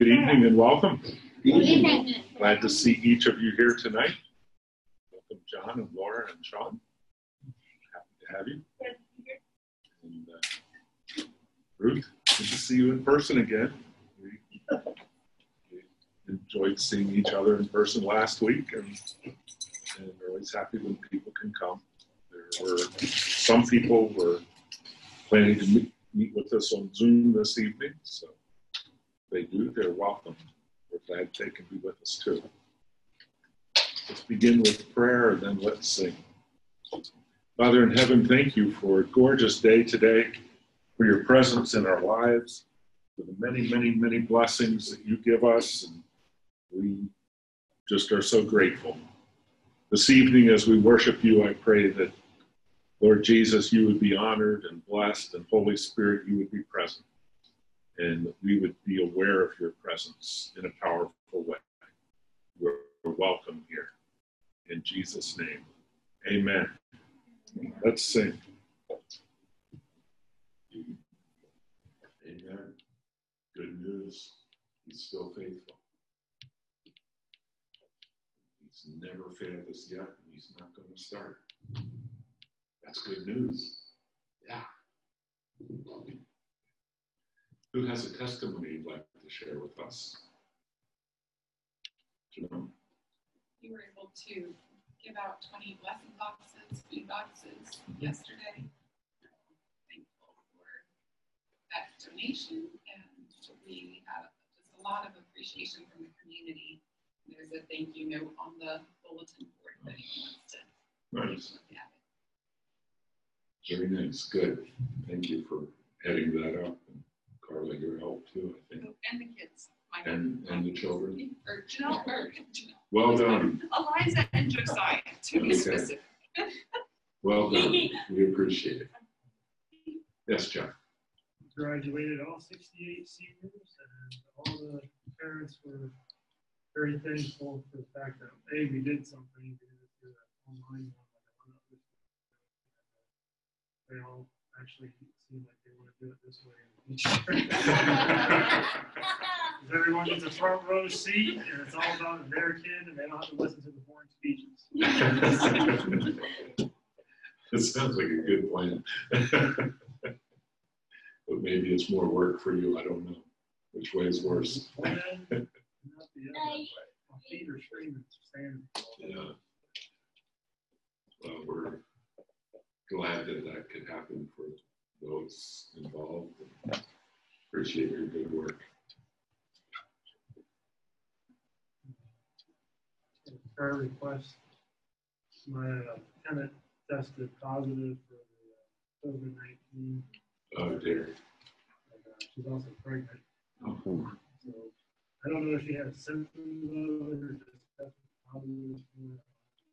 Good evening and welcome. Good evening. Glad to see each of you here tonight. Welcome, John and Laura and Sean. Happy to have you. And Ruth, good to see you in person again. We enjoyed seeing each other in person last week, and we're always happy when people can come. There were some people were planning to meet with us on Zoom this evening, so they do, they're welcome. We're glad they can be with us too. Let's begin with prayer and then let's sing. Father in heaven, thank you for a gorgeous day today, for your presence in our lives, for the many, many, many blessings that you give us, and we just are so grateful. This evening as we worship you, I pray that, Lord Jesus, you would be honored and blessed, and Holy Spirit, you would be present, and that we would be aware of your presence in a powerful way. We're welcome here. In Jesus' name, amen. Let's sing. Amen. Good news. He's still faithful. He's never failed us yet, and he's not going to start. That's good news. Yeah. Who has a testimony you'd like to share with us? Jerome? You were able to give out 20 blessing boxes, food boxes yesterday. Thankful for that donation, and we have just a lot of appreciation from the community. There's a thank you note on the bulletin board if anyone wants to look at it. Very nice. Good. Thank you for heading that up. And Carla, your help too, I think. And the kids. And the children. Or Janelle. Well done. Eliza and Josiah, to be specific. Well done. We appreciate it. Yes, Jeff. Graduated all 68 seniors, and all the parents were very thankful for the fact that, A, we did something. We did it through that online one. They all actually seem like they want to do it this way in the future. Everyone gets a front row seat, and it's all about their kid, and they don't have to listen to the boring speeches. It sounds like a good plan. But maybe it's more work for you. I don't know. Which way is worse? One end, not the other. My feet are screaming, standing. Yeah. Well, we're glad that that could happen for those involved. Appreciate your good work. Prayer request. My tenant tested positive for the COVID-19. Oh dear. And, she's also pregnant. Oh. So I don't know if she had symptoms of it or just tested positive for it.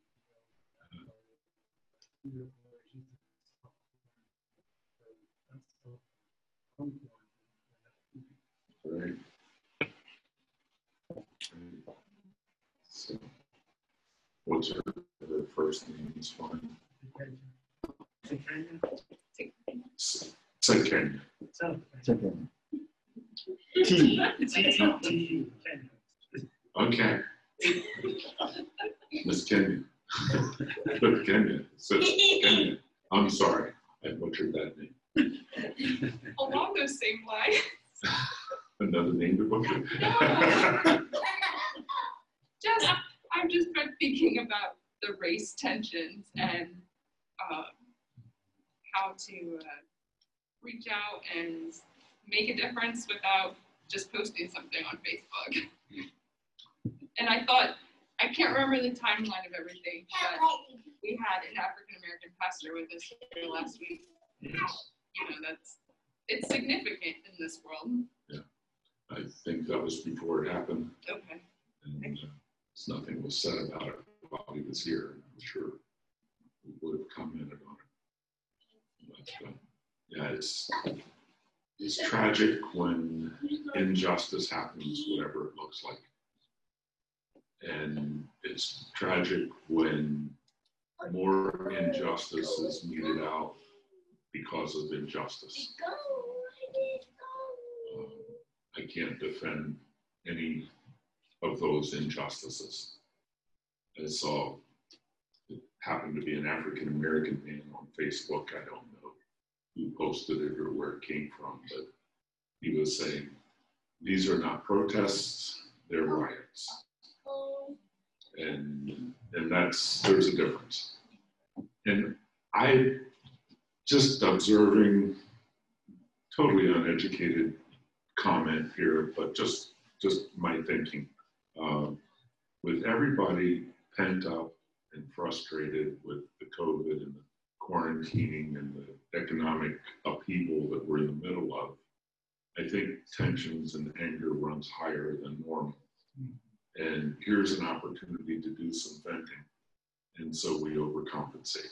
Right. So, what's her first name? Is fine. Say Kenya. Okay. Miss Kenya. Kenya. So Kenya. I'm sorry. I butchered that name. Along those same lines. Another name to butcher. I've just been thinking about the race tensions and how to reach out and make a difference without just posting something on Facebook. And I thought, I can't remember the timeline of everything, but we had an African-American pastor with us here last week. You know, it's significant in this world. Yeah, I think that was before it happened. Okay. And nothing was said about it while he was here. I'm sure we would have commented on it. But yeah, it's tragic when injustice happens, whatever it looks like. And it's tragic when more injustice is meted out because of injustice. I can't defend any of those injustices. I saw, it happened to be an African-American man on Facebook. I don't know who posted it or where it came from, but he was saying, these are not protests, they're riots. And there's a difference. And I, just observing, totally uneducated comment here, but just my thinking. With everybody pent up and frustrated with the COVID and the quarantining and the economic upheaval that we're in the middle of, I think tensions and anger runs higher than normal. And here's an opportunity to do some venting. And so we overcompensate.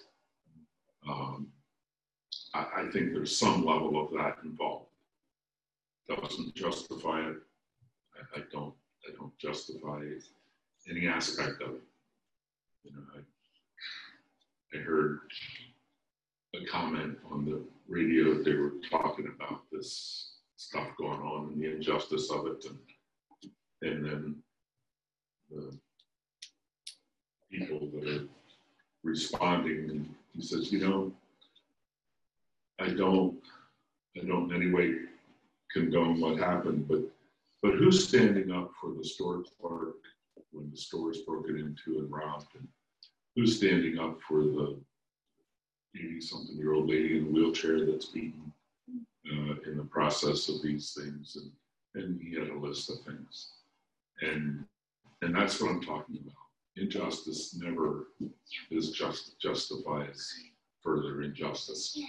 I think there's some level of that involved. Doesn't justify it. I don't justify any aspect of it. You know, I heard a comment on the radio. They were talking about this stuff going on and the injustice of it, and then the people that are responding, and he says, you know, I don't in any way condone what happened, but who's standing up for the store clerk when the store is broken into and robbed? And who's standing up for the 80-something-year-old lady in a wheelchair that's beaten in the process of these things? And he had a list of things. And that's what I'm talking about. Injustice never is justifies further injustice.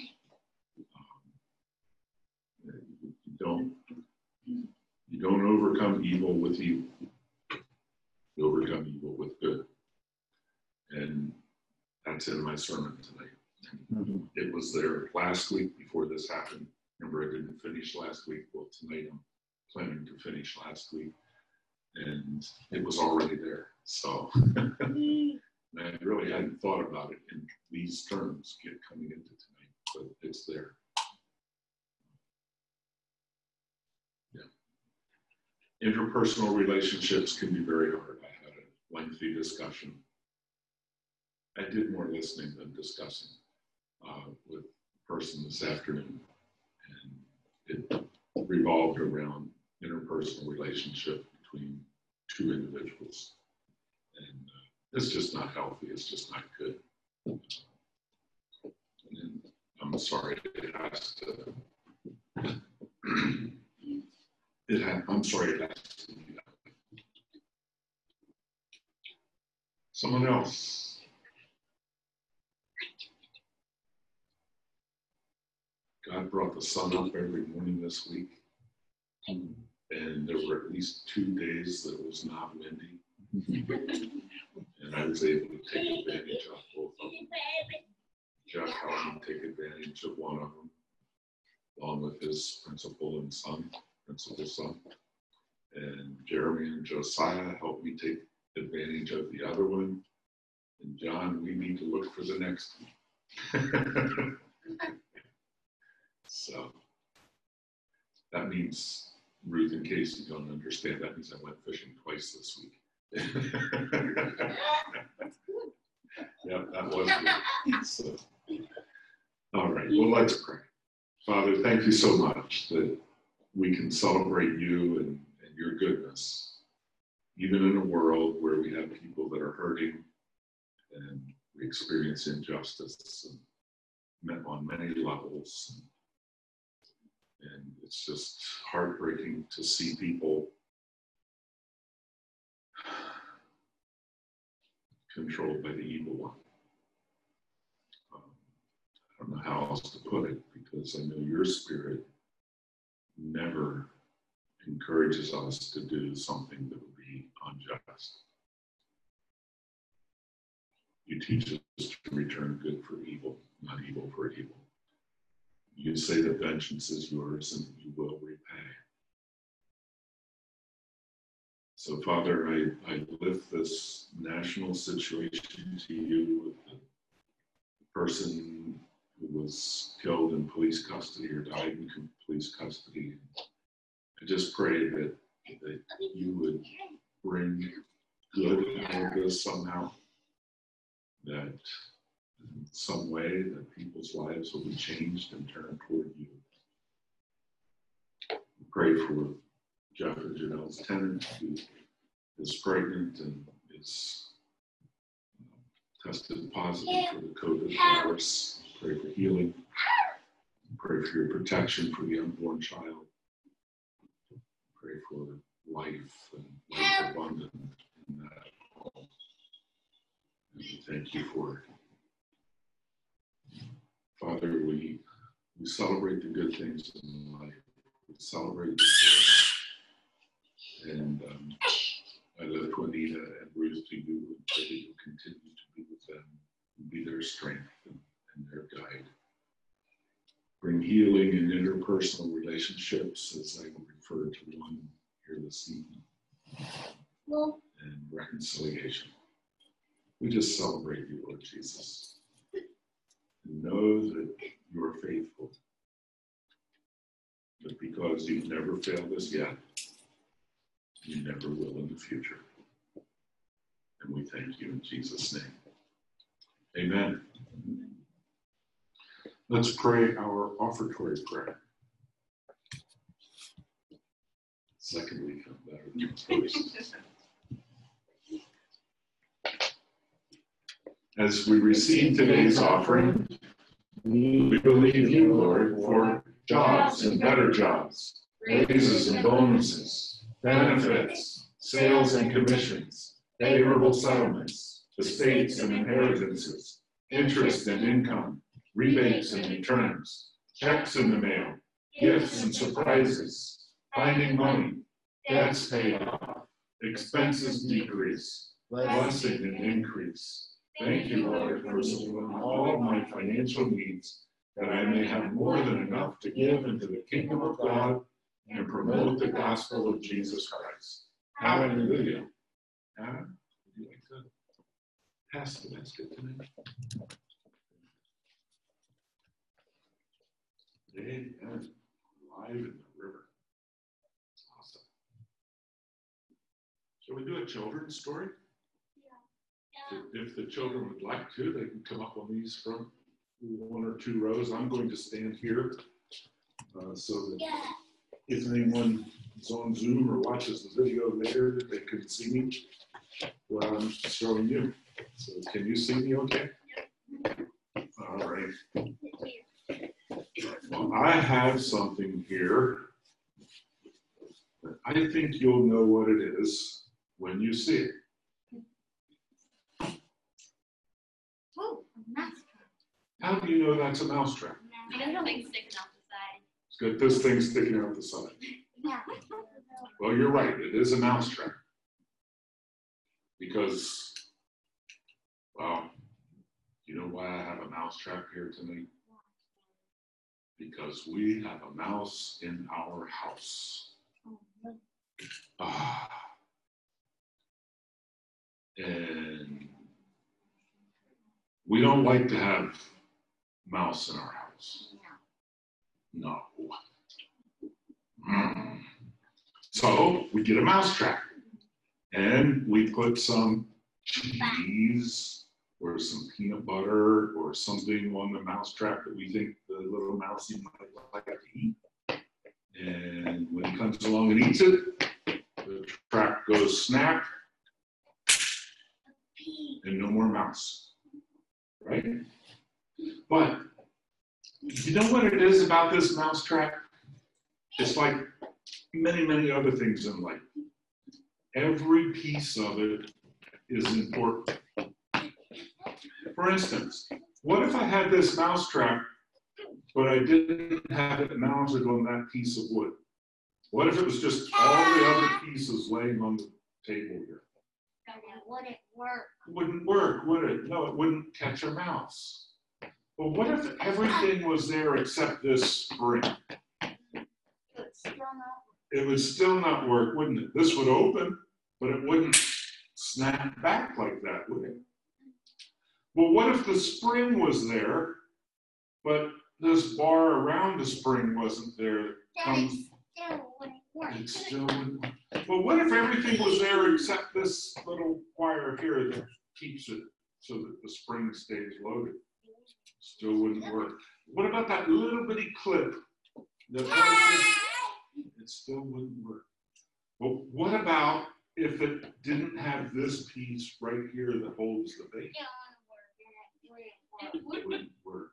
You don't overcome evil with evil. You overcome evil with good. And that's in my sermon tonight. It was there last week before this happened. Remember, I didn't finish last week. Well, tonight I'm planning to finish last week. And it was already there. So I really hadn't thought about it in these terms coming into tonight, but it's there. Yeah. Interpersonal relationships can be very hard. I had a lengthy discussion. I did more listening than discussing with a person this afternoon. And it revolved around interpersonal relationship between two individuals. And it's just not healthy. It's just not good. And I'm sorry it has to. I'm sorry it has to be that way. Someone else. God brought the sun up every morning this week. And there were at least 2 days that it was not windy. And I was able to take advantage of both of them. Jeff helped me take advantage of one of them, along with his principal son. And Jeremy and Josiah helped me take advantage of the other one. And John, we need to look for the next one. So that means, Ruth, in case you don't understand, that means I went fishing twice this week. Yeah, that was good. So, all right, well, let's pray. Father, thank you so much that we can celebrate you and your goodness, even in a world where we have people that are hurting and we experience injustice and on many levels. And it's just heartbreaking to see people controlled by the evil one. I don't know how else to put it, because I know your spirit never encourages us to do something that would be unjust. You teach us to return good for evil, not evil for evil. You say that vengeance is yours and you will repay. So, Father, I lift this national situation to you with the person who was killed in police custody or died in police custody. I just pray that that you would bring good out of this somehow, that in some way that people's lives will be changed and turned toward you. We pray for Jeff and Janelle's tenant who is pregnant and is tested positive for the COVID virus. Pray for healing. Pray for your protection for the unborn child. Pray for life and life abundant in that home. And we thank you for it. Father, we celebrate the good things in life. We celebrate the joy. And I lift Juanita and Ruth to you and pray that you'll continue to be with them and be their strength and their guide. Bring healing in interpersonal relationships, as I referred to one here this evening, and reconciliation. We just celebrate you, Lord Jesus. And know that you are faithful. But because you've never failed us yet, you never will in the future. And we thank you in Jesus' name. Amen. Let's pray our offertory prayer. Second week, I'm better than first. As we receive today's offering, we believe you, Lord, for jobs and better jobs, raises and bonuses, benefits, sales and commissions, favorable settlements, estates and inheritances, interest and income, rebates and returns, checks in the mail, gifts and surprises, finding money, debts paid off, expenses decrease, blessing and increase. Thank you, Lord, for supplying all of my financial needs, that I may have more than enough to give into the kingdom of God and promote the gospel of Jesus Christ. Hallelujah. Anna, would you like to pass the basket to me? Today, live in the river. It's awesome. Shall we do a children's story? Yeah. If the children would like to, they can come up on these front one or two rows. I'm going to stand here so that if anyone is on Zoom or watches the video later, they can see me while I'm showing you. So can you see me okay? All right. Well, I have something here that I think you'll know what it is when you see it. Oh, a mouse trap. How do you know that's a mouse trap? There's something sticking out the side. It's got this thing sticking out the side. Yeah. Well, you're right. It is a mouse trap. Because, well, you know why I have a mouse trap here tonight? Because we have a mouse in our house. And we don't like to have mouse in our house. No. So we get a mouse trap. And we put some cheese or some peanut butter or something on the mouse trap that we think the little mousey might like to eat. And when he comes along and eats it, the trap goes snap, and no more mouse, right? But you know what it is about this mouse trap? It's like many, many other things in life. Every piece of it is important. For instance, what if I had this mouse trap, but I didn't have it mounted on that piece of wood? What if it was just all the other pieces laying on the table here? Then it wouldn't work. It wouldn't work, would it? No, it wouldn't catch a mouse. But what if everything was there except this spring? It's strung up. It would still not work, wouldn't it? This would open, but it wouldn't snap back like that, would it? Well, what if the spring was there, but this bar around the spring wasn't there? Then it still wouldn't work. It still wouldn't work. Well, what if everything was there except this little wire here that keeps it so that the spring stays loaded? Still wouldn't work. What about that little bitty clip that holds it? It still wouldn't work. Well, what about if it didn't have this piece right here that holds the bait? It wouldn't work.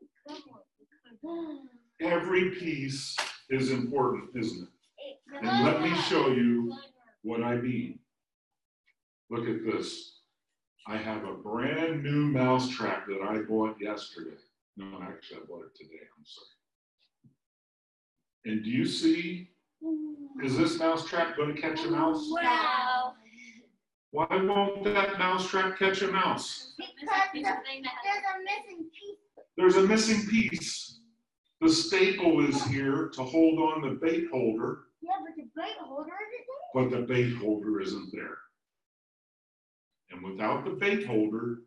Every piece is important, isn't it? And let me show you what I mean. Look at this. I have a brand new mousetrap that I bought yesterday. No, actually, I bought it today. I'm sorry. And do you see? Is this mousetrap going to catch a mouse? Wow. Why won't that mousetrap catch a mouse? Because there's a missing piece. There's a missing piece. The staple is here to hold on the bait holder, Yeah, but the bait holder isn't there. but the bait holder isn't there. And without the bait holder,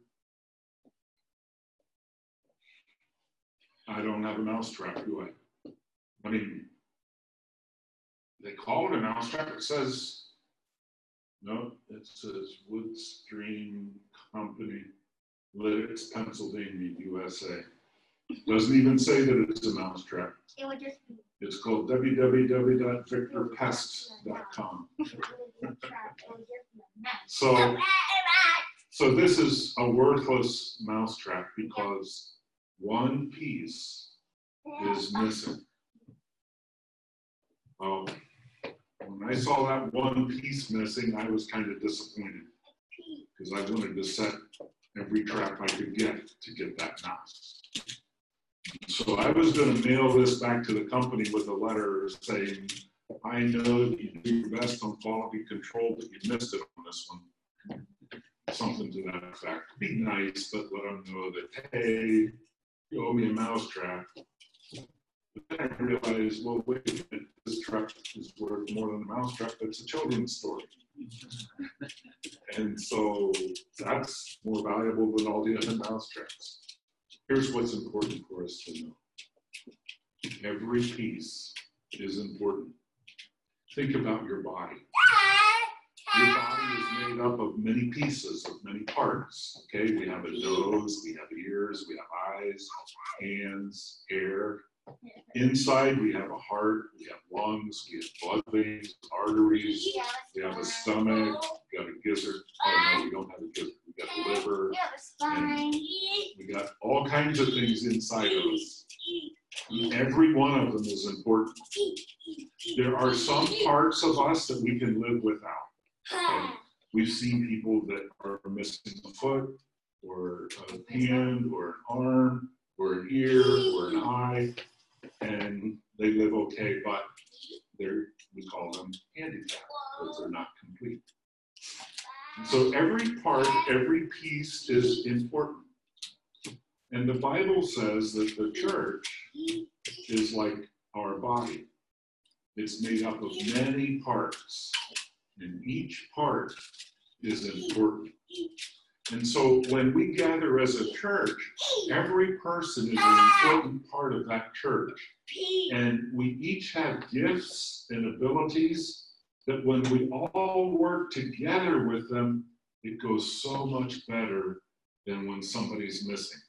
I don't have a mousetrap, do I? I mean, they call it a mousetrap. It says, no, it says Woodstream Company, Lytics, Pennsylvania, USA. Doesn't even say that it's a mousetrap. It would just be. It's called www.victorpest.com. So this is a worthless mousetrap because one piece is missing. Well, when I saw that one piece missing, I was kind of disappointed because I wanted to set every trap I could get to get that mouse. So I was going to mail this back to the company with a letter saying, I know that you do your best on quality control, but you missed it on this one. Something to that effect. Be nice, but let them know that, hey, you owe me a mousetrap. But then I realized, well, wait a minute, this trap is worth more than a mousetrap. It's a children's story. And so that's more valuable than all the other mousetraps. Here's what's important for us to know. Every piece is important. Think about your body. Your body is made up of many pieces, of many parts. Okay, we have a nose, we have ears, we have eyes, hands, hair. Inside, we have a heart, we have lungs, we have blood veins, arteries, we have a stomach, we got a gizzard. Oh no, we don't have a gizzard. We got the liver. Yeah, the spine. We got all kinds of things inside of us. Every one of them is important. There are some parts of us that we can live without. Okay? We've seen people that are missing a foot, or a hand, or an arm, or an ear, or an eye, and they live okay, but we call them handicapped because they're not complete. And so every part, every piece is important. And the Bible says that the church is like our body. It's made up of many parts, and each part is important. And so when we gather as a church, every person is an important part of that church. And we each have gifts and abilities that when we all work together with them, it goes so much better than when somebody's missing.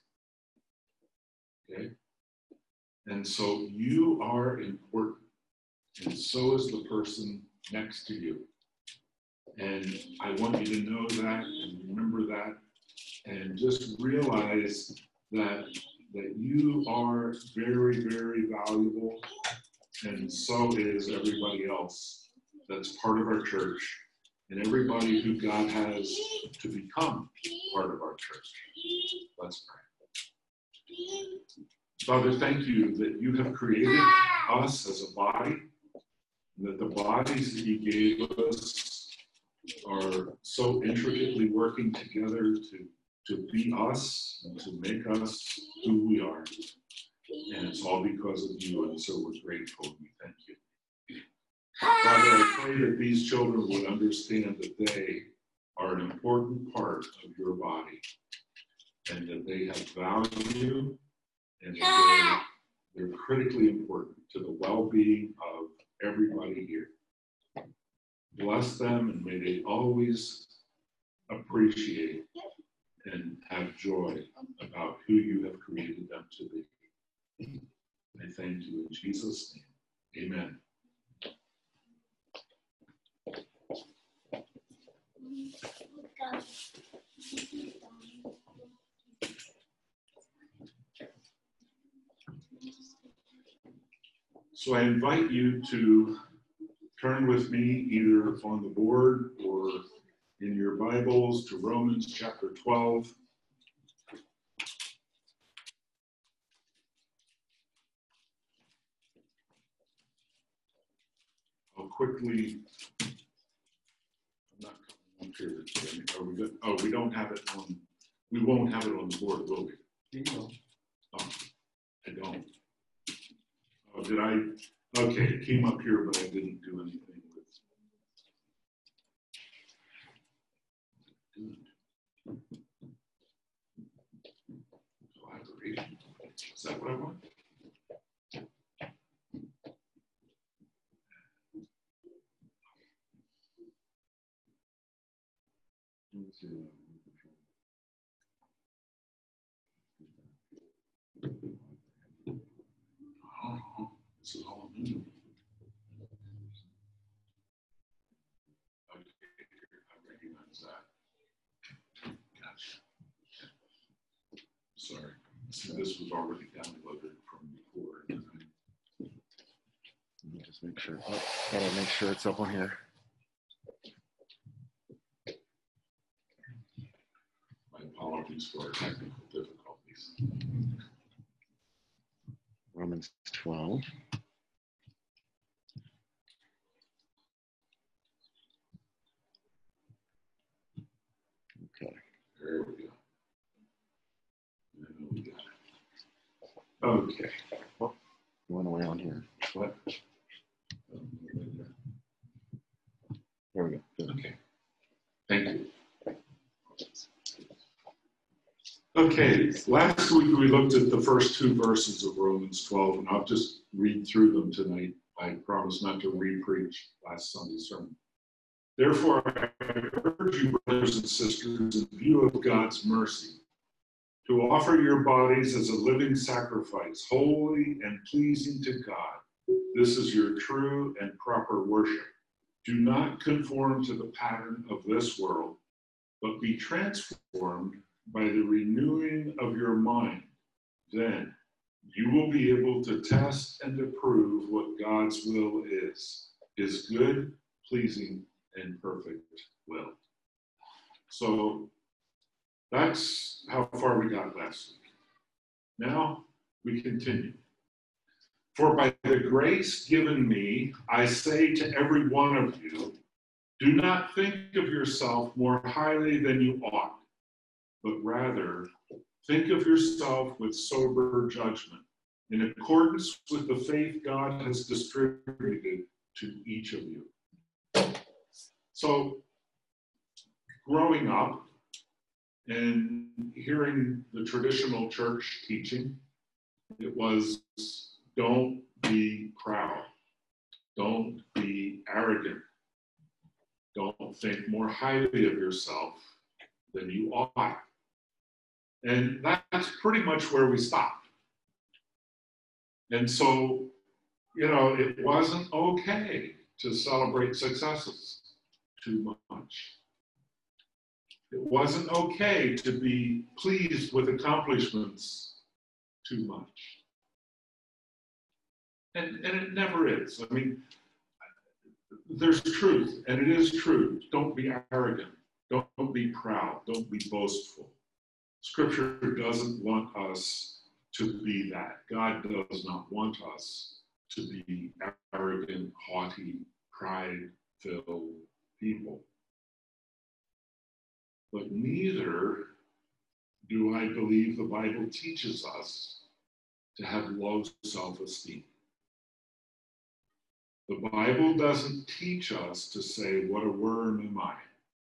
Okay? And so you are important, and so is the person next to you. And I want you to know that and remember that, and just realize that you are very, very valuable, and so is everybody else that's part of our church, and everybody who God has to become part of our church. Let's pray. Father, thank you that you have created us as a body, and that the bodies that you gave us are so intricately working together to be us and to make us who we are. And it's all because of you, and so we're grateful. We thank you. Father, I pray that these children would understand that they are an important part of your body, and that they have value, and that they're critically important to the well-being of everybody here. bless them, and may they always appreciate and have joy about who you have created them to be. I thank you in Jesus' name. Amen. So I invite you to turn with me either on the board or in your Bibles to Romans chapter 12. I'll quickly, I'm not coming up here. Are we good? Oh, we don't have it on, we won't have it on the board, will we? Oh, I don't. Oh, did I? Okay, it came up here, but I didn't do anything with collaboration. Is that what I want? Oh, this is all new. Okay, I recognize that. Gotcha. Sorry. So this was already downloaded from before. Let me just make sure. Oh, gotta make sure it's up on here. My apologies for our technical difficulties. Romans 12. Okay. There we go. And we got it. Okay. Oh, you went away on here. What? There we go. Good. Okay. Thank you. Okay, last week we looked at the first two verses of Romans 12, and I'll just read through them tonight. I promise not to re-preach last Sunday's sermon. Therefore, I urge you, brothers and sisters, in view of God's mercy, to offer your bodies as a living sacrifice, holy and pleasing to God. This is your true and proper worship. Do not conform to the pattern of this world, but be transformed by the renewing of your mind. Then you will be able to test and approve what God's will is, his good, pleasing, and perfect will. So that's how far we got last week. Now we continue. For by the grace given me, I say to every one of you, do not think of yourself more highly than you ought, but rather think of yourself with sober judgment, in accordance with the faith God has distributed to each of you. So, growing up and hearing the traditional church teaching, it was, don't be proud, don't be arrogant, don't think more highly of yourself than you ought. And that's pretty much where we stopped. And so, it wasn't okay to celebrate successes too much. It wasn't okay to be pleased with accomplishments too much. And it never is. I mean, there's truth, and it is true. Don't be arrogant. Don't be proud. Don't be boastful. Scripture doesn't want us to be that. God does not want us to be arrogant, haughty, pride-filled people. But neither do I believe the Bible teaches us to have low self-esteem. The Bible doesn't teach us to say, what a worm am I?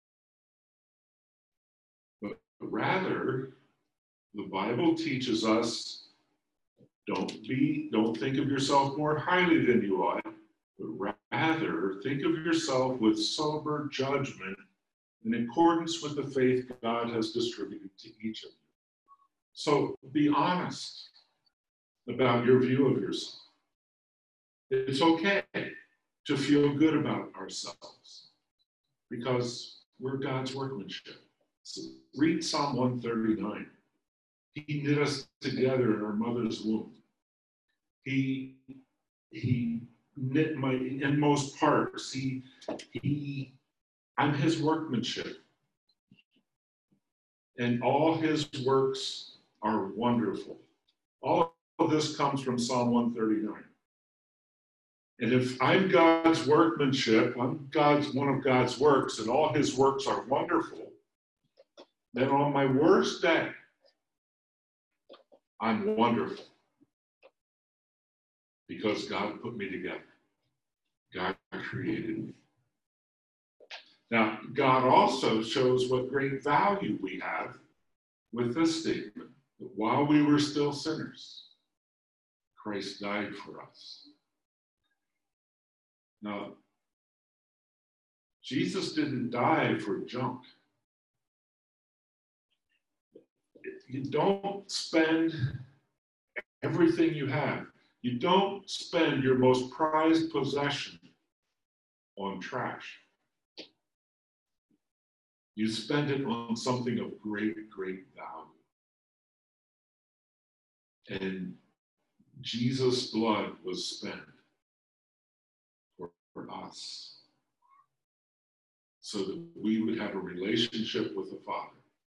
But rather, the Bible teaches us, don't think of yourself more highly than you ought, but rather think of yourself with sober judgment in accordance with the faith God has distributed to each of you. So be honest about your view of yourself. It's okay to feel good about ourselves because we're God's workmanship. So read Psalm 139. He knit us together in our mother's womb. He knit my inmost parts. I'm his workmanship. And all his works are wonderful. All of this comes from Psalm 139. And if I'm God's workmanship, I'm one of God's works, and all his works are wonderful, then on my worst day, I'm wonderful. Because God put me together. God created me. Now, God also shows what great value we have with this statement, that while we were still sinners, Christ died for us. Now, Jesus didn't die for junk. You don't spend everything you have. You don't spend your most prized possession on trash. You spend it on something of great, great value. And Jesus' blood was spent for us so that we would have a relationship with the Father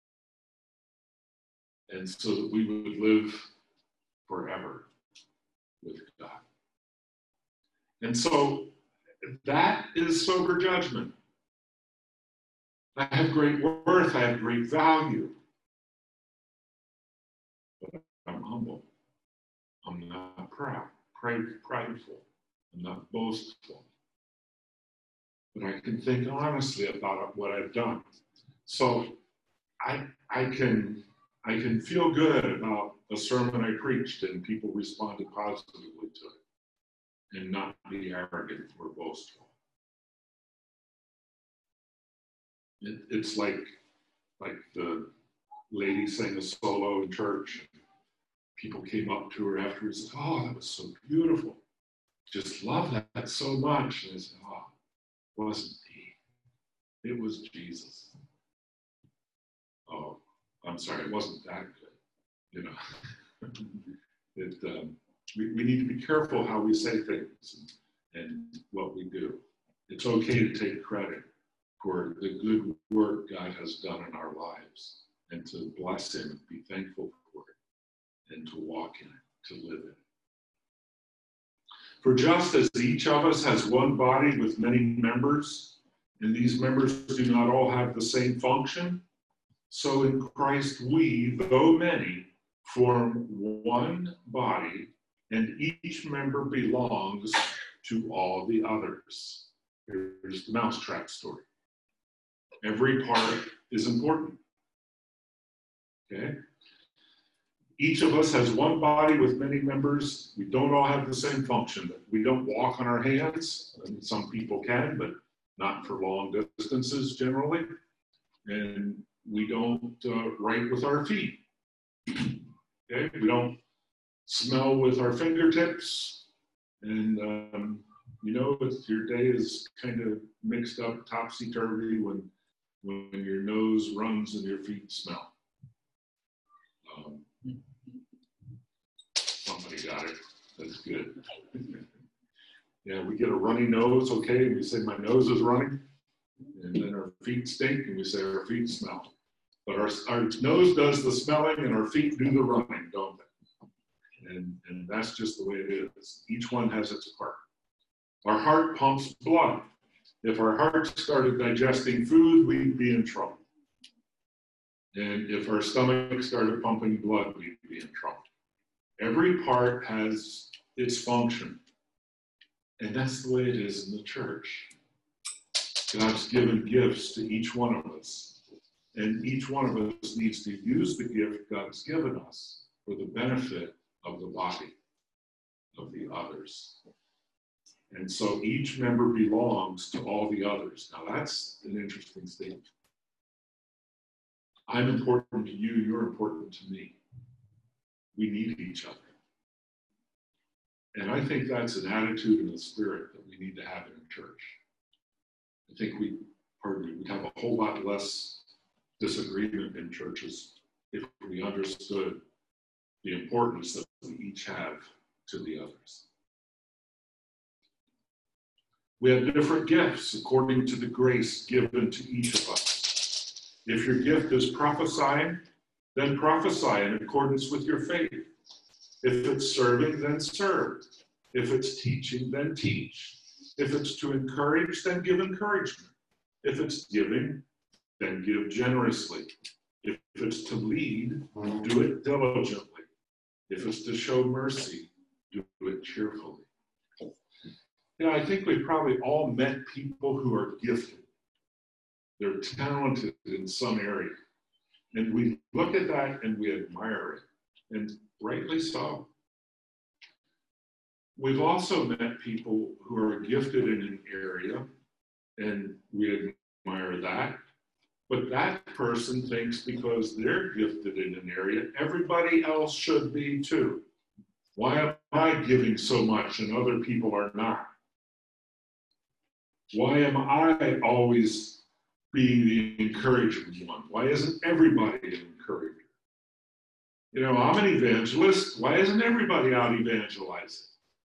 and so that we would live forever with God. And so that is sober judgment. I have great worth, I have great value, but I'm humble. I'm not prideful. I'm not boastful. But I can think honestly about what I've done. So I can feel good about a sermon I preached and people responded positively to it and not be arrogant or boastful. It's like the lady sang a solo in church. People came up to her afterwards and said, "Oh, that was so beautiful. Just love that so much." And I said, "Oh, it wasn't me. It was Jesus." Oh, I'm sorry, it wasn't that good. We need to be careful how we say things and what we do. It's okay to take credit for the good work God has done in our lives and to bless him and be thankful for it and to walk in it, to live in it. For just as each of us has one body with many members, and these members do not all have the same function, so in Christ we, though many, form one body, and each member belongs to all the others. Here's the mousetrap story. Every part is important. Okay? Each of us has one body with many members. We don't all have the same function. We don't walk on our hands. I mean, some people can, but not for long distances generally. And we don't write with our feet. Okay? We don't smell with our fingertips. And, your day is kind of mixed up, topsy-turvy when your nose runs and your feet smell. Somebody got it. That's good. Yeah, we get a runny nose, okay, and we say, "My nose is running." And then our feet stink, and we say, "Our feet smell." But our nose does the smelling, and our feet do the running, don't they? And that's just the way it is. Each one has its part. Our heart pumps blood. If our heart started digesting food, we'd be in trouble. And if our stomach started pumping blood, we'd be in trouble. Every part has its function. And that's the way it is in the church. God's given gifts to each one of us. And each one of us needs to use the gift God's given us for the benefit of the body, of the others. And so each member belongs to all the others. Now that's an interesting statement. I'm important to you, you're important to me. We need each other. And I think that's an attitude and a spirit that we need to have in a church. I think we'd have a whole lot less disagreement in churches if we understood the importance that we each have to the others. We have different gifts according to the grace given to each of us. If your gift is prophesying, then prophesy in accordance with your faith. If it's serving, then serve. If it's teaching, then teach. If it's to encourage, then give encouragement. If it's giving, then give generously. If it's to lead, do it diligently. If it's to show mercy, do it cheerfully. You know, I think we've probably all met people who are gifted. They're talented in some area. And we look at that and we admire it, and rightly so. We've also met people who are gifted in an area, and we admire that. But that person thinks because they're gifted in an area, everybody else should be too. Why am I giving so much and other people are not? Why am I always being the encouraging one? Why isn't everybody an encourager? You know, I'm an evangelist. Why isn't everybody out evangelizing?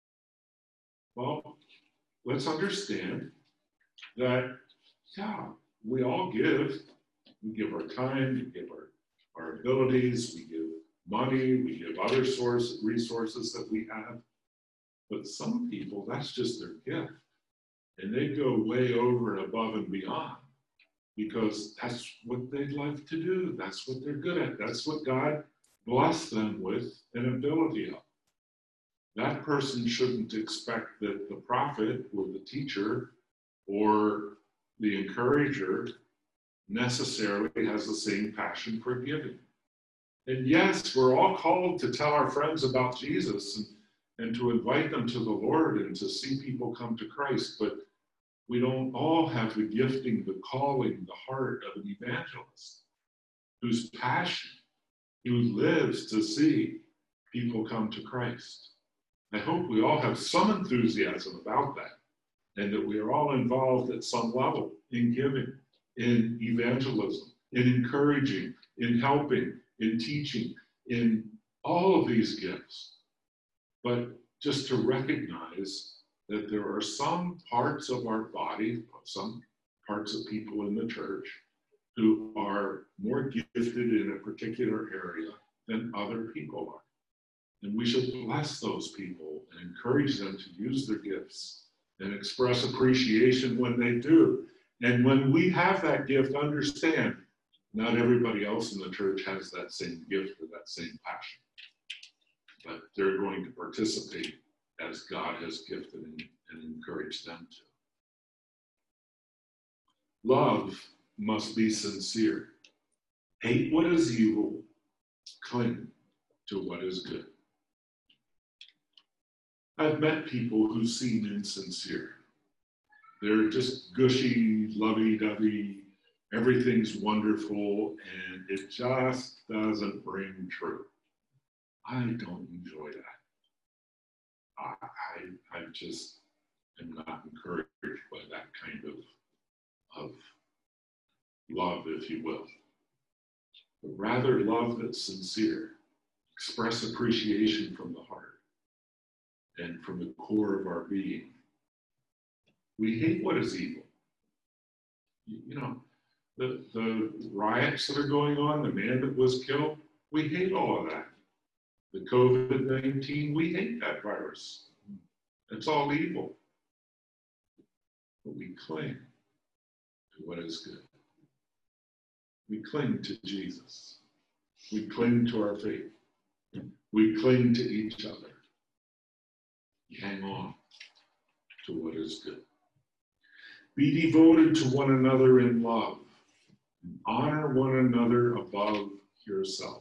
Well, let's understand that, yeah, we all give. We give our time, we give our abilities, we give money, we give other resources that we have. But some people, that's just their gift. And they go way over and above and beyond because that's what they love to do. That's what they're good at. That's what God blessed them with an ability of. That person shouldn't expect that the prophet or the teacher or the encourager necessarily has the same passion for giving. And yes, we're all called to tell our friends about Jesus and to invite them to the Lord and to see people come to Christ, but we don't all have the gifting, the calling, the heart of an evangelist whose passion, who lives to see people come to Christ. I hope we all have some enthusiasm about that and that we are all involved at some level in giving, in evangelism, in encouraging, in helping, in teaching, in all of these gifts. But just to recognize that there are some parts of our body, some parts of people in the church who are more gifted in a particular area than other people are. And we should bless those people and encourage them to use their gifts and express appreciation when they do. And when we have that gift, understand not everybody else in the church has that same gift or that same passion. But they're going to participate as God has gifted and encouraged them to. Love must be sincere. Hate what is evil, cling to what is good. I've met people who seem insincere. They're just gushy, lovey-dovey, everything's wonderful, and it just doesn't ring true. I don't enjoy that. I just am not encouraged by that kind of love, if you will. But rather love that's sincere. Express appreciation from the heart and from the core of our being. We hate what is evil. You know, the riots that are going on, the man that was killed, we hate all of that. The COVID-19, we hate that virus. It's all evil. But we cling to what is good. We cling to Jesus. We cling to our faith. We cling to each other. We hang on to what is good. Be devoted to one another in love. Honor one another above yourselves.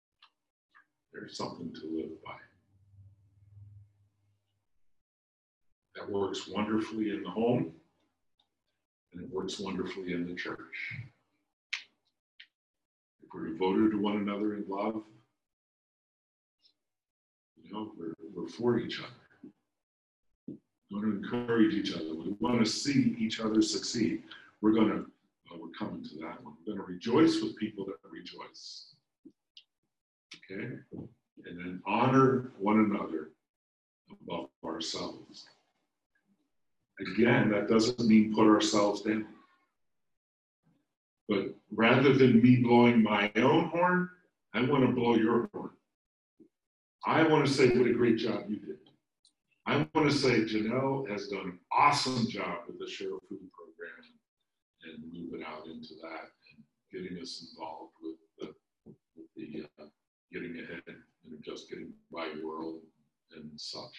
There's something to live by. That works wonderfully in the home, and it works wonderfully in the church. If we're devoted to one another in love, you know, we're for each other. We want to encourage each other. We want to see each other succeed. We're coming to that one. We're going to rejoice with people that rejoice. Okay? And then honor one another above ourselves. Again, that doesn't mean put ourselves down. But rather than me blowing my own horn, I want to blow your horn. I want to say what a great job you did. I want to say Janelle has done an awesome job with the Share Food program and moving out into that and getting us involved with the getting ahead and just getting by world and such.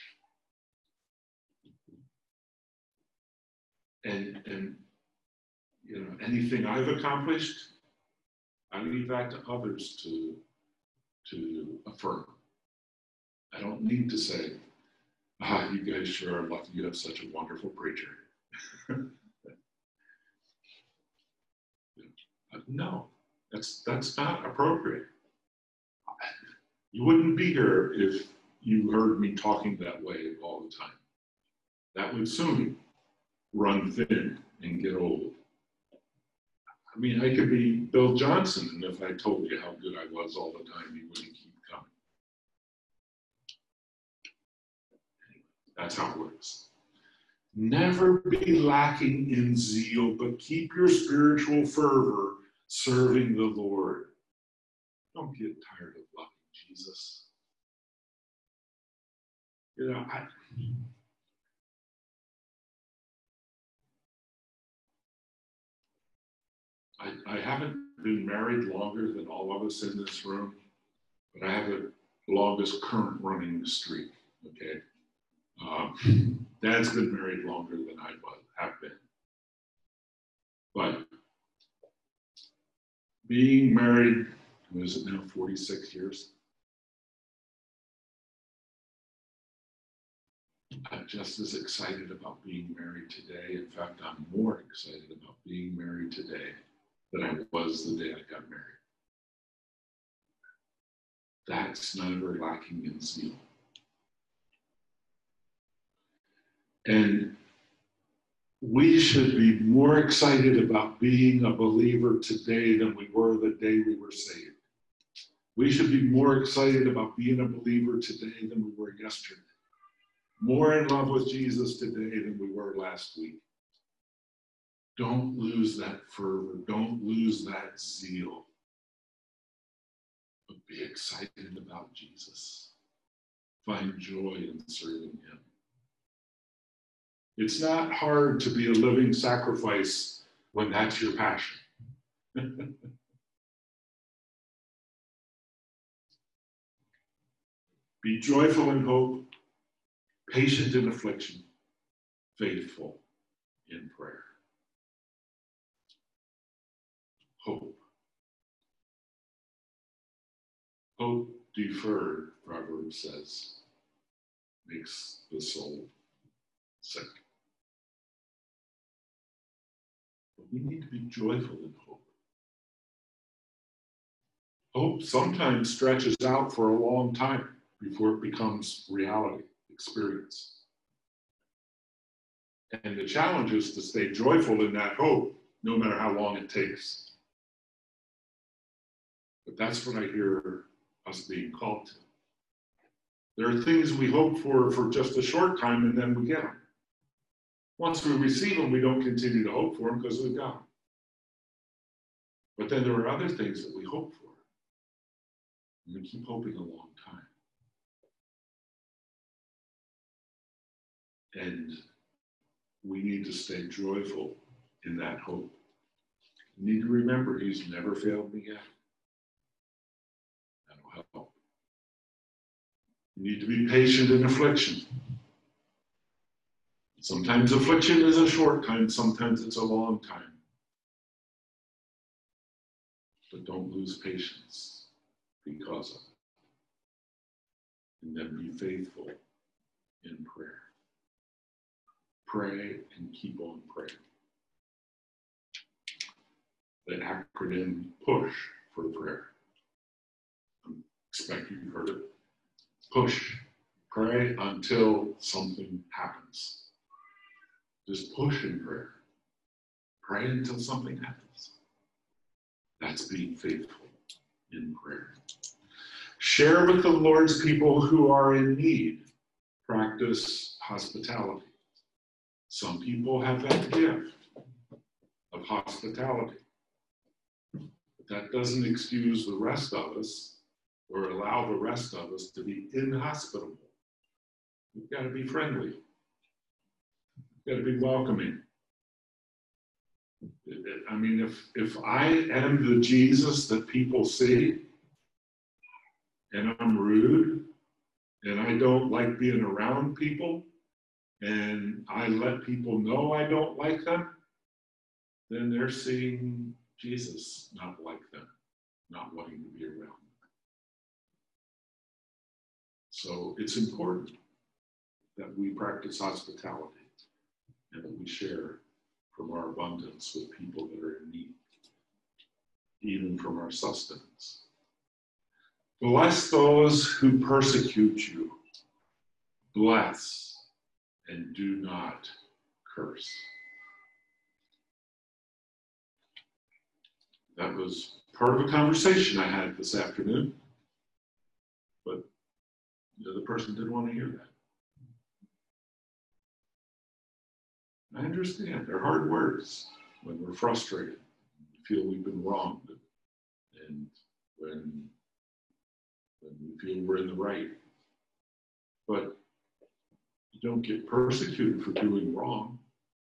And you know, anything I've accomplished, I leave that to others to affirm. I don't need to say, you guys sure are lucky you have such a wonderful preacher. No, that's not appropriate. You wouldn't be here if you heard me talking that way all the time. That would soon run thin and get old. I mean, I could be Bill Johnson, and if I told you how good I was all the time, you wouldn't keep coming. That's how it works. Never be lacking in zeal, but keep your spiritual fervor serving the Lord. Don't get tired of loving Jesus. You know, I haven't been married longer than all of us in this room, but I have the longest current running streak, okay? Dad's been married longer than I have been. But being married, what is it now, 46 years? I'm just as excited about being married today. In fact, I'm more excited about being married today than I was the day I got married. That's never lacking in zeal. And we should be more excited about being a believer today than we were the day we were saved. We should be more excited about being a believer today than we were yesterday. More in love with Jesus today than we were last week. Don't lose that fervor. Don't lose that zeal. But be excited about Jesus. Find joy in serving him. It's not hard to be a living sacrifice when that's your passion. Be joyful in hope, patient in affliction, faithful in prayer. Hope. Hope deferred, Proverbs says, makes the soul sick. But we need to be joyful in hope. Hope sometimes stretches out for a long time before it becomes reality, experience. And the challenge is to stay joyful in that hope, no matter how long it takes. But that's what I hear us being called to. There are things we hope for just a short time, and then we get them. Once we receive them, we don't continue to hope for them because we've got them. But then there are other things that we hope for. And we keep hoping a long time. And we need to stay joyful in that hope. We need to remember he's never failed me yet. That'll help. We need to be patient in affliction. Sometimes affliction is a short time, sometimes it's a long time. But don't lose patience because of it. And then be faithful in prayer. pray, and keep on praying. The acronym PUSH for prayer. I expect you've heard it. Push. Pray until something happens. Just push in prayer. Pray until something happens. That's being faithful in prayer. Share with the Lord's people who are in need. Practice hospitality. Some people have that gift of hospitality. But that doesn't excuse the rest of us or allow the rest of us to be inhospitable. We've got to be friendly. We've got to be welcoming. I mean, if I am the Jesus that people see, and I'm rude, and I don't like being around people, and I let people know I don't like them, then they're seeing Jesus not like them, not wanting to be around them. So it's important that we practice hospitality and that we share from our abundance with people that are in need, even from our sustenance. Bless those who persecute you. Bless and do not curse. That was part of a conversation I had this afternoon, but the other person didn't want to hear that. I understand. They're hard words when we're frustrated, feel we've been wronged, and when we feel we're in the right. But you don't get persecuted for doing wrong.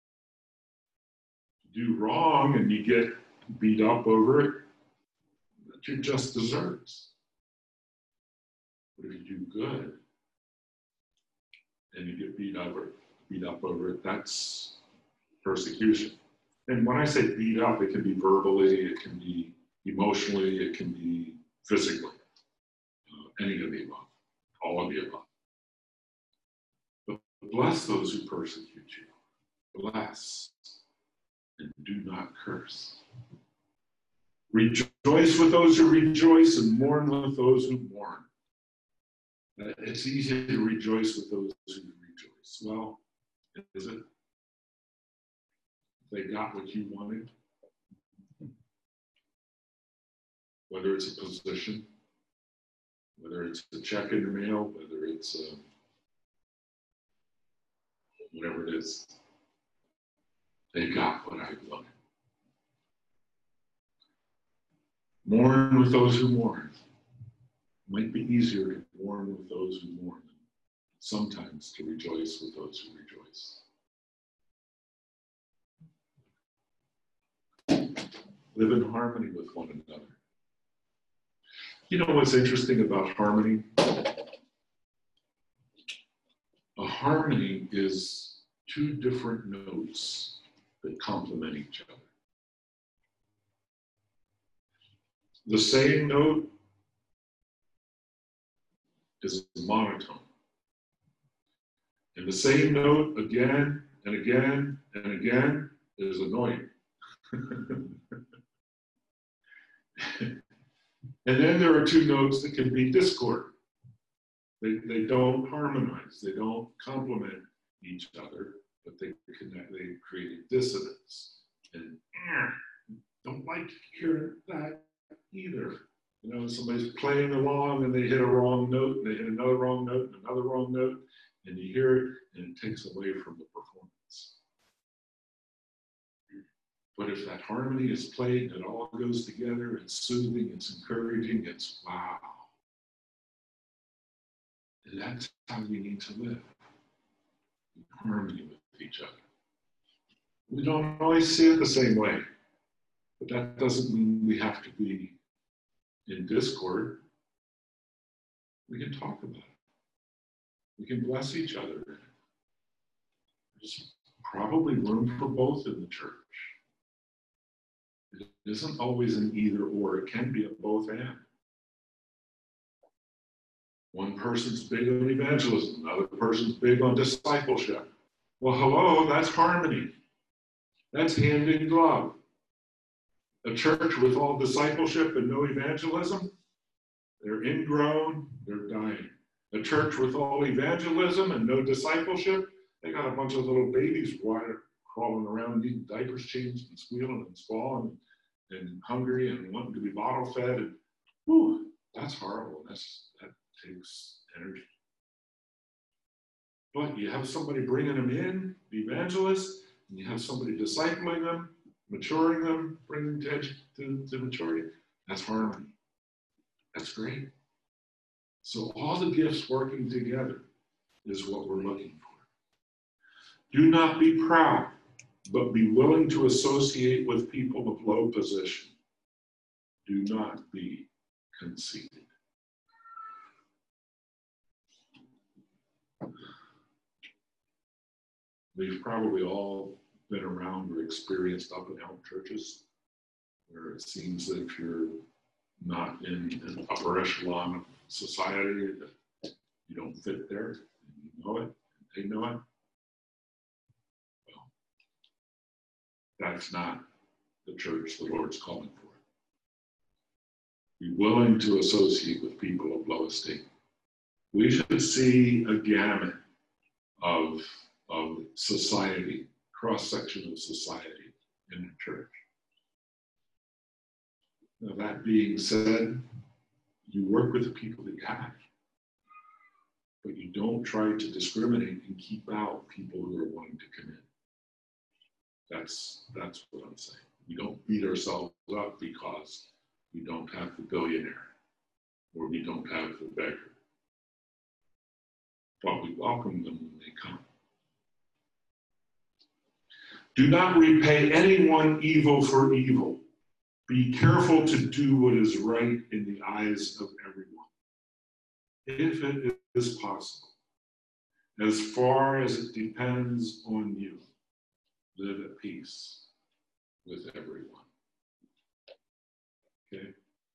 You do wrong and you get beat up over it, that's your just desserts. But if you do good and you get beat up over it, that's persecution. And when I say beat up, it can be verbally, it can be emotionally, it can be physically. Any of the above, all of the above. But bless those who persecute you. Bless and do not curse. Rejoice with those who rejoice and mourn with those who mourn. It's easy to rejoice with those who rejoice. Well, is it? They got what you wanted. Whether it's a position, whether it's a check in the mail, whether it's whatever it is, they got what I wanted. Mourn with those who mourn. It might be easier to mourn with those who mourn than sometimes to rejoice with those who rejoice. Live in harmony with one another. You know what's interesting about harmony? A harmony is two different notes that complement each other. The same note is a monotone. And the same note again and again and again is annoying. And then there are two notes that can be discord. They don't harmonize, they don't complement each other, but they create a dissonance. And don't like hearing that either. You know, somebody's playing along and they hit a wrong note, and they hit another wrong note, and another wrong note, and you hear it, and it takes away from the performance. But if that harmony is played and it all goes together, it's soothing, it's encouraging, it's wow. And that's how we need to live, in harmony with each other. We don't always see it the same way, but that doesn't mean we have to be in discord. We can talk about it. We can bless each other. There's probably room for both in the church. It isn't always an either or, it can be a both and. One person's big on evangelism, another person's big on discipleship. Well, hello, that's harmony. That's hand in glove. A church with all discipleship and no evangelism, they're ingrown, they're dying. A church with all evangelism and no discipleship, they got a bunch of little babies crawling around needing diapers changed and squealing and squalling and hungry and wanting to be bottle fed. And whew, that's horrible. That takes energy. But you have somebody bringing them in, the evangelist, and you have somebody discipling them, maturing them, bringing them to maturity. That's harmony. That's great. So all the gifts working together is what we're looking for. Do not be proud, but be willing to associate with people of low position. Do not be conceited. We've probably all been around or experienced up and out churches where it seems that if you're not in an upper echelon of society, that you don't fit there, and you know it, and they know it. Well, that's not the church the Lord's calling for. Be willing to associate with people of low estate. We should see a gamut of society, cross-section of society in the church. Now, that being said, you work with the people that you have, but you don't try to discriminate and keep out people who are wanting to come in. That's what I'm saying. We don't beat ourselves up because we don't have the billionaire or we don't have the beggar. But we welcome them when they come. Do not repay anyone evil for evil. Be careful to do what is right in the eyes of everyone, if it is possible. As far as it depends on you, live at peace with everyone. Okay?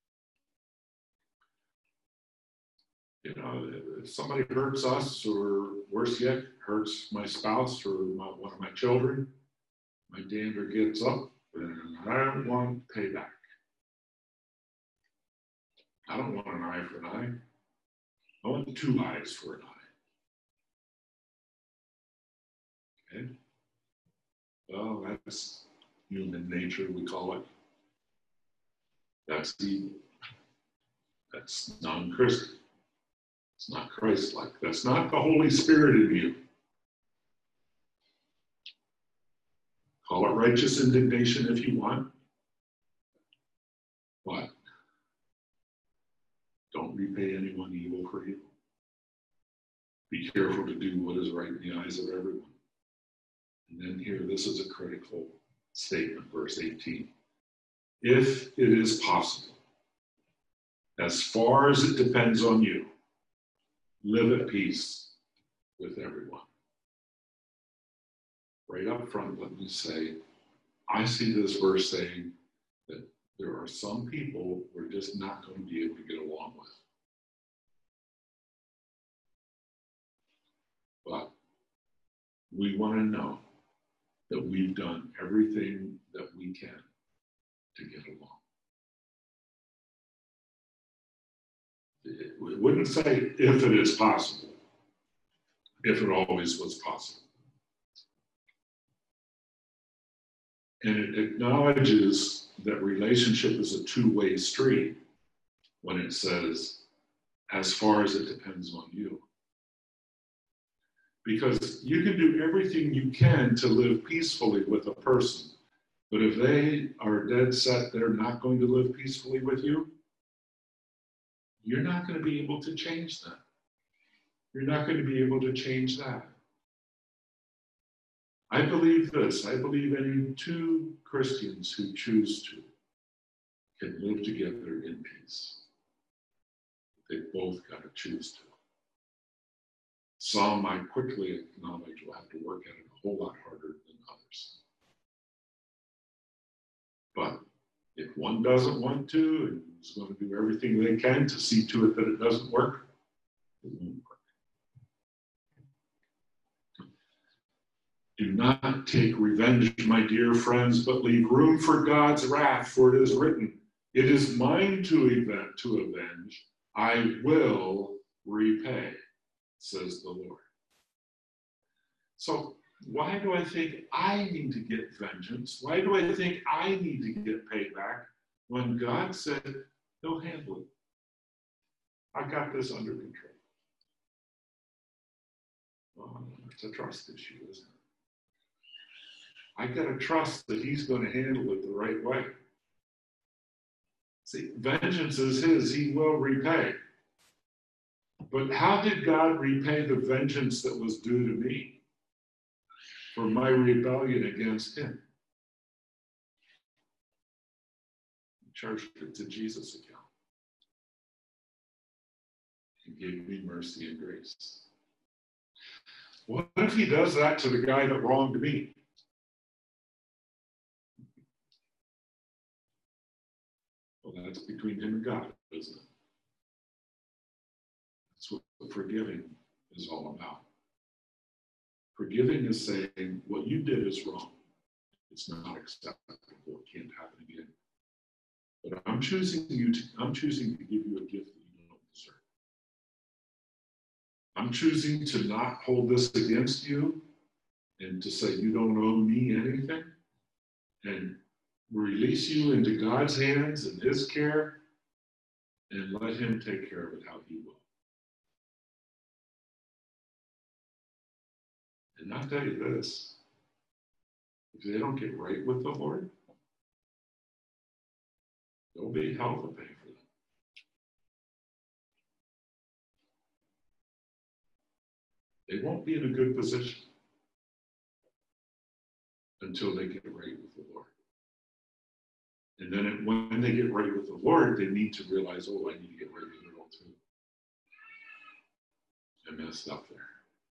You know, if somebody hurts us, or worse yet, hurts my spouse or one of my children, my dander gets up, and I don't want payback. I don't want an eye for an eye. I want 2 eyes for an eye. Okay? Well, that's human nature, we call it. That's evil. That's non-Christian. It's not Christ-like. That's not the Holy Spirit in you. Call it righteous indignation if you want. But don't repay anyone evil for evil. Be careful to do what is right in the eyes of everyone. And then here, this is a critical statement, verse 18. If it is possible, as far as it depends on you, live at peace with everyone. Right up front, let me say, I see this verse saying that there are some people we're just not going to be able to get along with. But we want to know that we've done everything that we can to get along. It wouldn't say if it is possible, if it always was possible. And it acknowledges that relationship is a two-way street when it says, as far as it depends on you. Because you can do everything you can to live peacefully with a person, but if they are dead set they're not going to live peacefully with you, you're not going to be able to change that. You're not going to be able to change that. I believe this. I believe any 2 Christians who choose to can live together in peace. They both got to choose to. Some, I quickly acknowledge, will have to work at it a whole lot harder than others. But if one doesn't want to and is going to do everything they can to see to it that it doesn't work, it won't work. Do not take revenge, my dear friends, but leave room for God's wrath, for it is written, it is mine to avenge. I will repay, says the Lord. So why do I think I need to get vengeance? Why do I think I need to get paid back when God said he'll handle it? I got this under control. Well, it's a trust issue, isn't it? I got to trust that he's going to handle it the right way. See, vengeance is his, he will repay. But how did God repay the vengeance that was due to me for my rebellion against him? He charged it to Jesus' account. He gave me mercy and grace. What if he does that to the guy that wronged me? Well, that's between him and God, isn't it? That's what forgiving is all about. Forgiving is saying, what you did is wrong. It's not acceptable. It can't happen again. But I'm choosing to give you a gift that you don't deserve. I'm choosing to not hold this against you and to say you don't owe me anything and release you into God's hands and his care and let him take care of it how he will. And I'll tell you this, if they don't get right with the Lord, there'll be hell to pay for them. They won't be in a good position until they get right with the Lord. And then when they get right with the Lord, they need to realize, oh, I need to get right with the Lord too. I messed up there.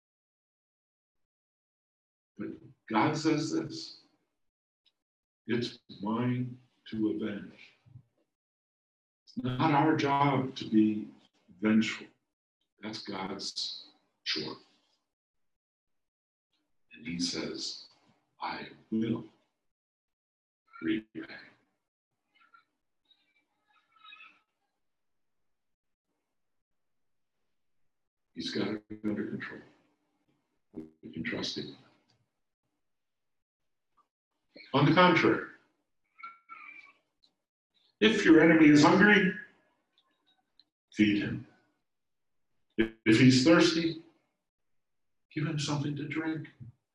But God says this, it's mine to avenge. It's not our job to be vengeful. That's God's chore. And he says, I will repay. He's got it under control. We can trust him. On the contrary, if your enemy is hungry, feed him. If he's thirsty, give him something to drink.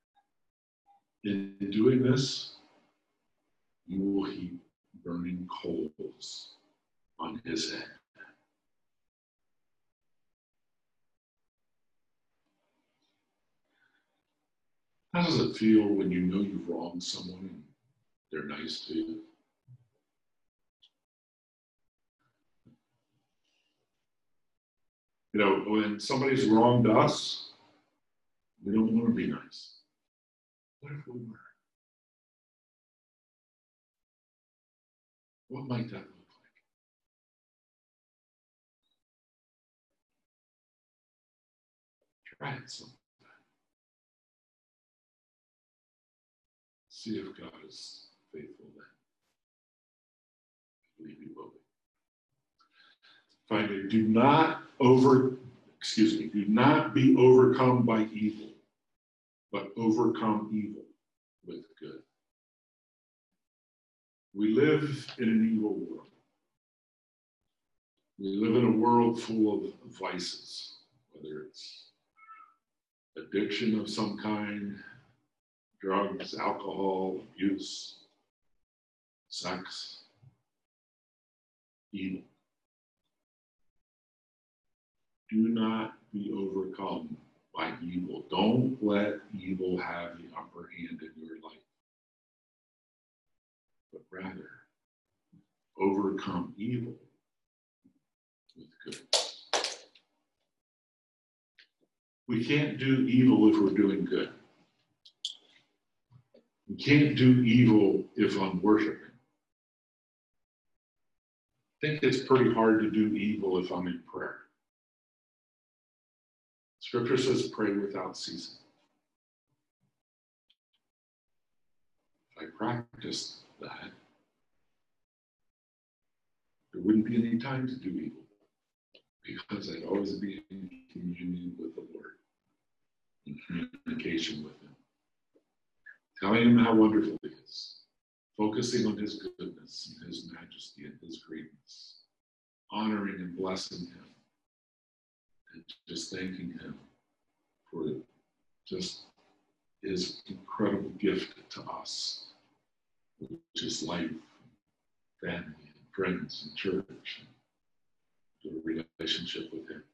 In doing this, you will heap burning coals on his head. How does it feel when you know you've wronged someone and they're nice to you? You know, when somebody's wronged us, we don't want to be nice. What if we were? What might that look like? Try it sometime. See if God is faithful then. I believe he will be. Finally, do not be overcome by evil, but overcome evil with good. We live in an evil world. We live in a world full of vices, whether it's addiction of some kind, drugs, alcohol, abuse, sex, evil. Do not be overcome by evil. Don't let evil have the upper hand in your life, but rather overcome evil with good. We can't do evil if we're doing good. We can't do evil if I'm worshiping. I think it's pretty hard to do evil if I'm in prayer. Scripture says pray without ceasing. if I practiced that, there wouldn't be any time to do evil, because I'd always be in communion with the Lord, in communication with Him, telling Him how wonderful He is, focusing on His goodness and His majesty and His greatness, honoring and blessing Him, and just thanking Him for just His incredible gift to us, which is life, family, and friends, and church, and the relationship with Him.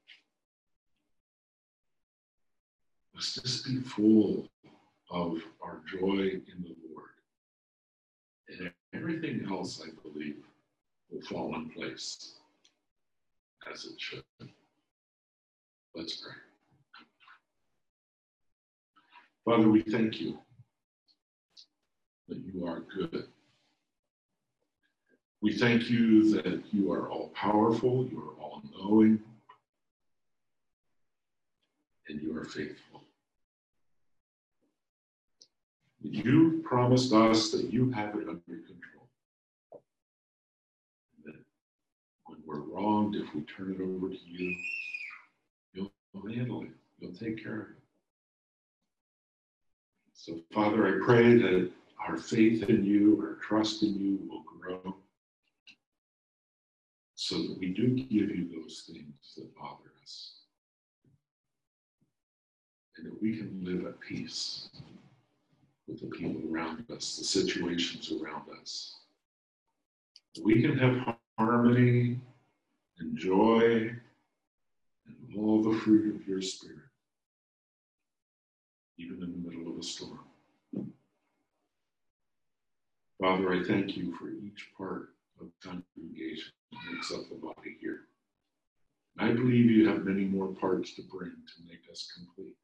Let's just be full of our joy in the Lord. And everything else, I believe, will fall in place as it should. Let's pray. Father, we thank you that you are good. We thank you that you are all powerful, you are all knowing, and you are faithful. You promised us that you have it under control. That when we're wronged, if we turn it over to you, you'll handle it. You'll take care of it. So, Father, I pray that our faith in you, our trust in you will grow so that we do give you those things that bother us. And that we can live at peace with the people around us, the situations around us. We can have harmony and joy and all the fruit of your Spirit, even in the middle of a storm. Father, I thank you for each part of the congregation that makes up the body here. And I believe you have many more parts to bring to make us complete.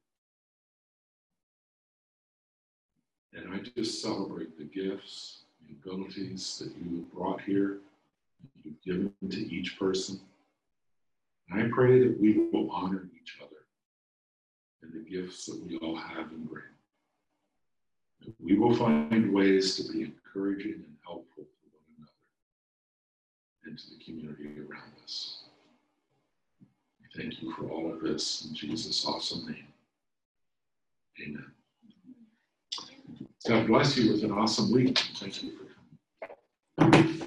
And I just celebrate the gifts, the abilities that you have brought here, that you've given to each person. And I pray that we will honor each other and the gifts that we all have and bring. That we will find ways to be encouraging and helpful to one another and to the community around us. Thank you for all of this in Jesus' awesome name. Amen. God bless you with an awesome week. Thank you for coming.